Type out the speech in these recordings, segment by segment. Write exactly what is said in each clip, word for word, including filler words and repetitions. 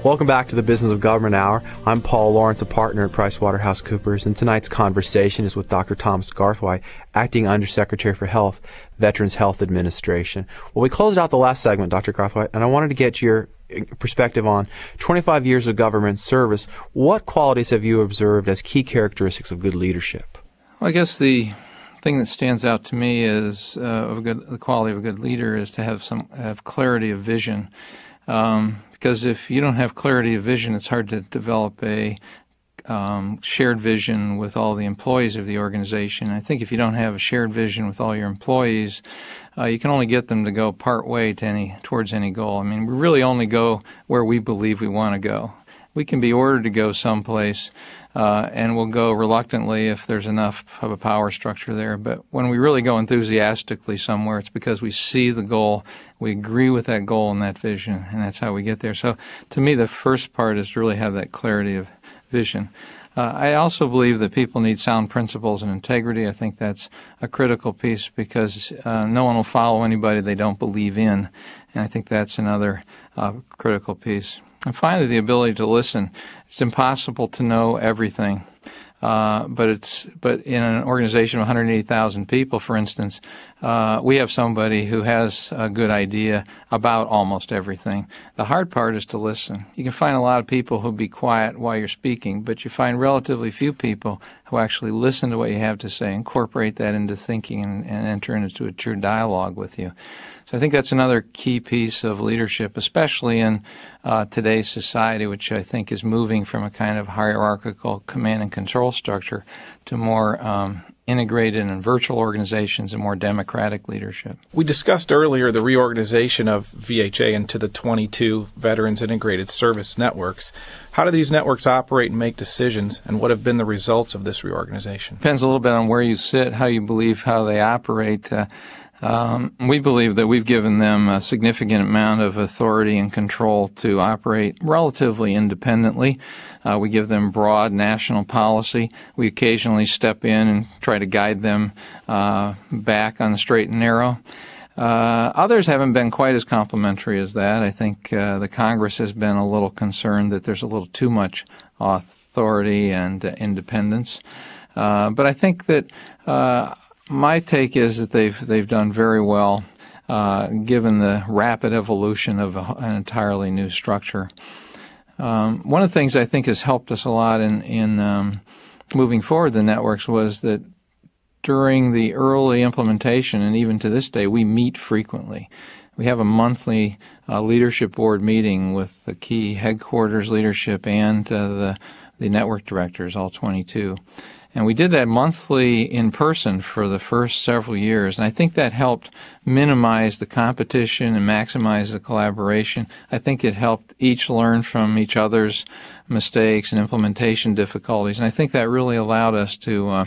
Welcome back to the Business of Government Hour. I'm Paul Lawrence, a partner at PricewaterhouseCoopers, and tonight's conversation is with Doctor Thomas Garthwaite, Acting Undersecretary for Health, Veterans Health Administration. Well, we closed out the last segment, Doctor Garthwaite, and I wanted to get your perspective on twenty-five years of government service. What qualities have you observed as key characteristics of good leadership? Well, I guess the thing that stands out to me is uh, of a good, the quality of a good leader is to have some have clarity of vision. Um, because if you don't have clarity of vision, it's hard to develop a um, shared vision with all the employees of the organization. I think if you don't have a shared vision with all your employees, uh, you can only get them to go part way to any towards any goal. I mean, we really only go where we believe we want to go. We can be ordered to go someplace, uh, and we'll go reluctantly if there's enough of a power structure there. But when we really go enthusiastically somewhere, it's because we see the goal, we agree with that goal and that vision, and that's how we get there. So to me, the first part is to really have that clarity of vision. Uh, I also believe that people need sound principles and integrity. I think that's a critical piece because uh, no one will follow anybody they don't believe in, and I think that's another uh, critical piece. And finally, the ability to listen. It's impossible to know everything, uh, but it's but in an organization of one hundred eighty thousand people, for instance, uh, we have somebody who has a good idea about almost everything. The hard part is to listen. You can find a lot of people who'll be quiet while you're speaking, but you find relatively few people who actually listen to what you have to say, incorporate that into thinking, and, and enter into a true dialogue with you. So I think that's another key piece of leadership, especially in uh, today's society, which I think is moving from a kind of hierarchical command and control structure to more um, integrated and virtual organizations and more democratic leadership. We discussed earlier the reorganization of V H A into the twenty-two Veterans Integrated Service Networks. How do these networks operate and make decisions, and what have been the results of this reorganization? Depends a little bit on where you sit, how you believe how they operate. Uh, Um, we believe that we've given them a significant amount of authority and control to operate relatively independently. Uh, we give them broad national policy. We occasionally step in and try to guide them uh, back on the straight and narrow. Uh, others haven't been quite as complimentary as that. I think uh, the Congress has been a little concerned that there's a little too much authority and uh, independence. Uh, but I think that uh, my take is that they've they've done very well, uh, given the rapid evolution of a, an entirely new structure. Um, one of the things I think has helped us a lot in in um, moving forward the networks was that during the early implementation, and even to this day, we meet frequently. We have a monthly uh, leadership board meeting with the key headquarters leadership and uh, the the network directors, all twenty-two. And we did that monthly in person for the first several years, and I think that helped minimize the competition and maximize the collaboration. I think it helped each learn from each other's mistakes and implementation difficulties, and I think that really allowed us to uh,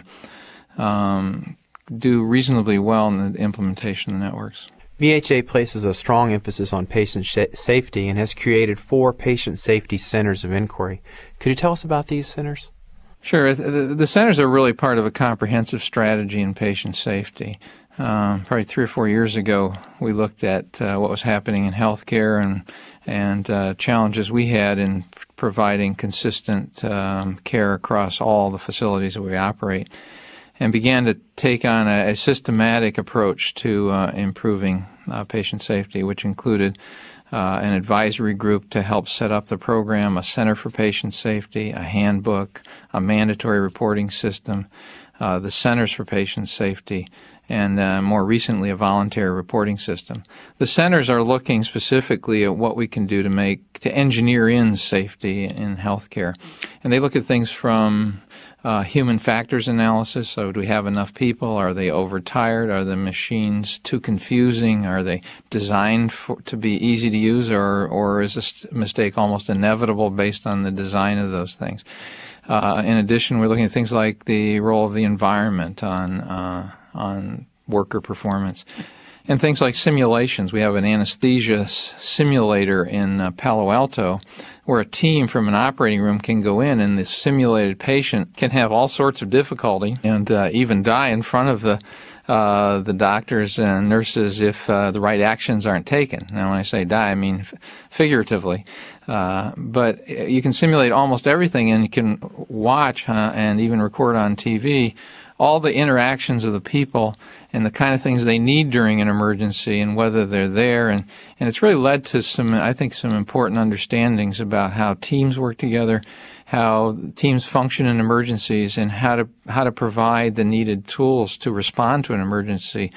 um, do reasonably well in the implementation of the networks. V H A places a strong emphasis on patient sh- safety and has created four patient safety centers of inquiry. Could you tell us about these centers? Sure. The, the centers are really part of a comprehensive strategy in patient safety. Um, probably three or four years ago, we looked at uh, what was happening in healthcare and and uh, challenges we had in providing consistent um, care across all the facilities that we operate, and began to take on a, a systematic approach to uh, improving uh, patient safety, which included Uh, an advisory group to help set up the program, a Center for Patient Safety, a handbook, a mandatory reporting system, uh, the Centers for Patient Safety, and uh, more recently a voluntary reporting system. The centers are looking specifically at what we can do to make, to engineer in safety in healthcare. And they look at things from uh, human factors analysis. So do we have enough people? Are they overtired? Are the machines too confusing? Are they designed for, to be easy to use, or, or is this mistake almost inevitable based on the design of those things? Uh, in addition, we're looking at things like the role of the environment on uh, on worker performance, and things like simulations. We have an anesthesia simulator in uh, Palo Alto where a team from an operating room can go in, and the simulated patient can have all sorts of difficulty and uh, even die in front of the uh, the doctors and nurses if uh, the right actions aren't taken. Now, when I say die, I mean f- figuratively. Uh, but you can simulate almost everything, and you can watch uh, and even record on T V all the interactions of the people and the kind of things they need during an emergency and whether they're there. And, and it's really led to some, I think, some important understandings about how teams work together, how teams function in emergencies, and how to how to provide the needed tools to respond to an emergency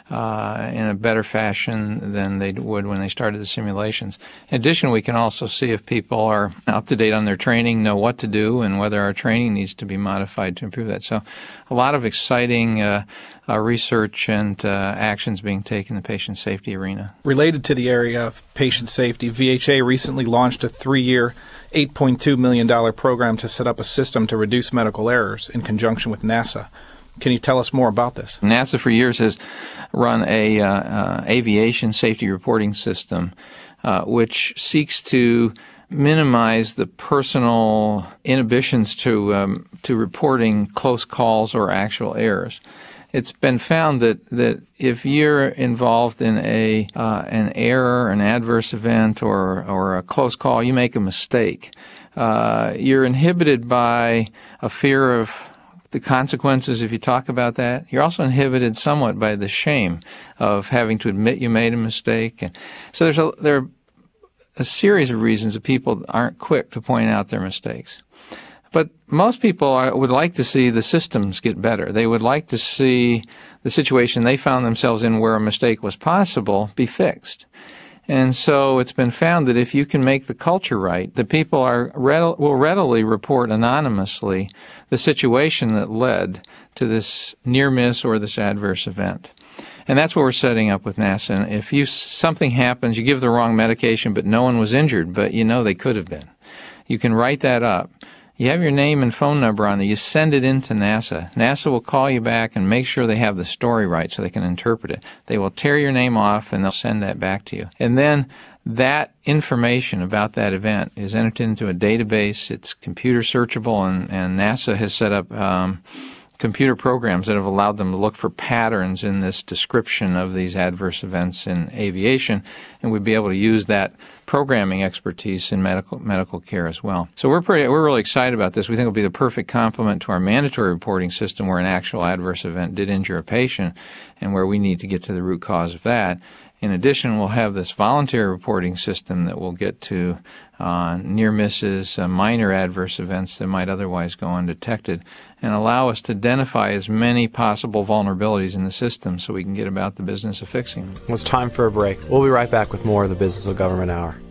uh, in a better fashion than they would when they started the simulations. In addition, we can also see if people are up to date on their training, know what to do, and whether our training needs to be modified to improve that. So a lot of exciting uh, uh, research and uh, actions being taken in the patient safety arena. Related to the area of patient safety, V H A recently launched a three-year, eight point two million dollars program to set up a system to reduce medical errors in conjunction with NASA. Can you tell us more about this? NASA for years has run a uh, uh, aviation safety reporting system uh, which seeks to minimize the personal inhibitions to um, to reporting close calls or actual errors. It's been found that, that if you're involved in a uh, an error, an adverse event, or or a close call, you make a mistake, uh, you're inhibited by a fear of the consequences if you talk about that. You're also inhibited somewhat by the shame of having to admit you made a mistake. And so there's a, there are a series of reasons that people aren't quick to point out their mistakes. But most people are, would like to see the systems get better. They would like to see the situation they found themselves in where a mistake was possible be fixed. And so it's been found that if you can make the culture right, the people are read, will readily report anonymously the situation that led to this near miss or this adverse event. And that's what we're setting up with NASA. And if you something happens, you give the wrong medication, but no one was injured, but you know they could have been. You can write that up. You have your name and phone number on there. You send it in to NASA. NASA will call you back and make sure they have the story right so they can interpret it. They will tear your name off and they'll send that back to you. And then that information about that event is entered into a database. It's computer searchable, and, and NASA has set up um, computer programs that have allowed them to look for patterns in this description of these adverse events in aviation, and we'd be able to use that programming expertise in medical medical care as well. So we're pretty we're really excited about this. We think it'll be the perfect complement to our mandatory reporting system where an actual adverse event did injure a patient and where we need to get to the root cause of that. In addition, we'll have this voluntary reporting system that will get to uh, near misses, uh, minor adverse events that might otherwise go undetected, and allow us to identify as many possible vulnerabilities in the system so we can get about the business of fixing them. Well, it's time for a break. We'll be right back with more of the Business of Government Hour.